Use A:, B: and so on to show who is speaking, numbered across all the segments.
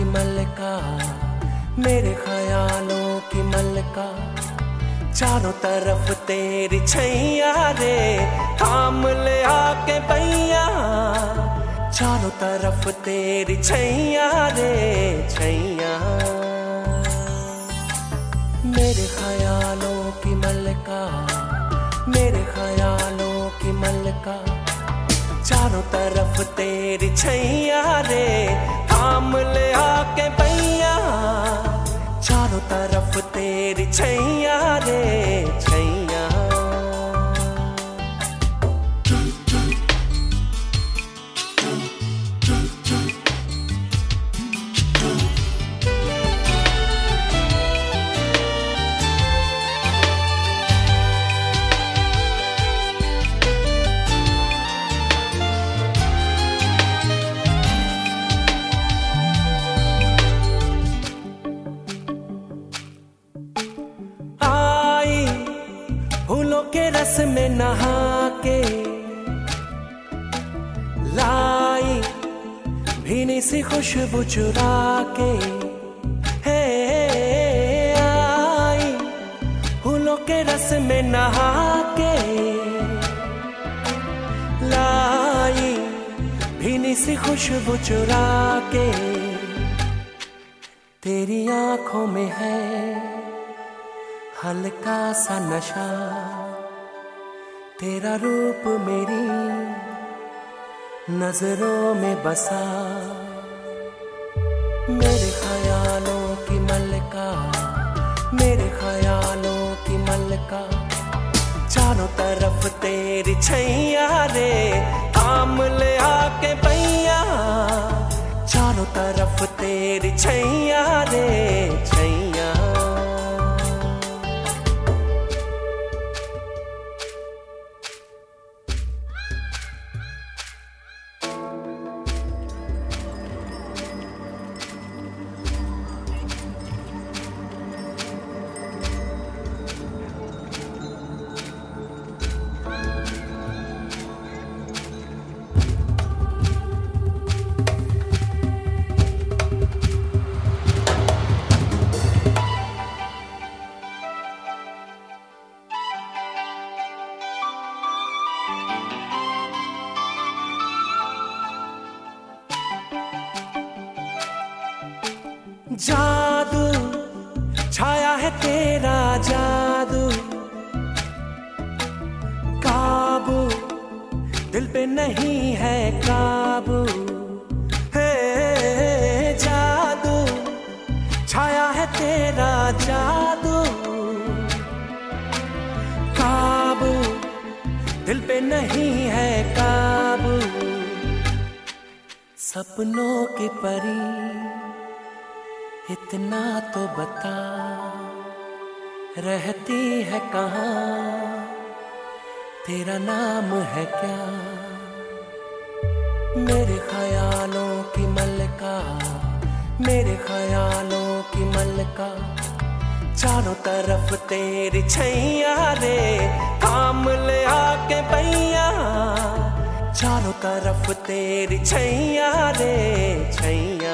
A: मलका, मेरे ख्यालों की मलका, चारों तरफ तेरी छैया रे, थाम ले आके पैया, चारों तरफ तेरी छैया रे छैया। मेरे ख्यालों की मलका, मेरे ख्यालों की मलका, चारों तरफ तेरी छैया रे, थाम ले आके पैया, चारों तरफ तेरी छैया रे छैया। फूलों के रस में नहा के लाई भीनी सी खुशबू चुरा के, है आई फूलों के रस में नहा के लाई भीनी सी खुशबू चुरा के। तेरी आंखों में है हल्का सा नशा, तेरा रूप मेरी नजरों में बसा। मेरे ख्यालों की मलका, मेरे ख्यालों की मलका, चारों तरफ तेरी छैया रे, थाम ले आके पैया, चारों तरफ तेरी छैया रे छैया। जादू छाया है तेरा जादू, काबू दिल पे नहीं है काबू, है जादू छाया है तेरा जादू, काबू दिल पे नहीं है काबू। सपनों की परी इतना तो बता, रहती है कहाँ, तेरा नाम है क्या? मेरे ख्यालों की मलका, मेरे ख्यालों की मलका, चारों तरफ तेरी छैया रे, थाम ले आके पैया, चारों तरफ तेरी छैया रे छैया।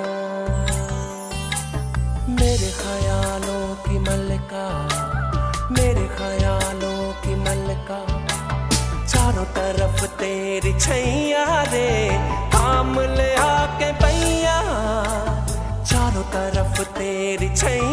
A: मेरे ख्यालों की मलका, मेरे ख्यालों की मलका, चारों तरफ तेरी छैया रे, थाम ले आके पैया, चारों तरफ तेरी छैया।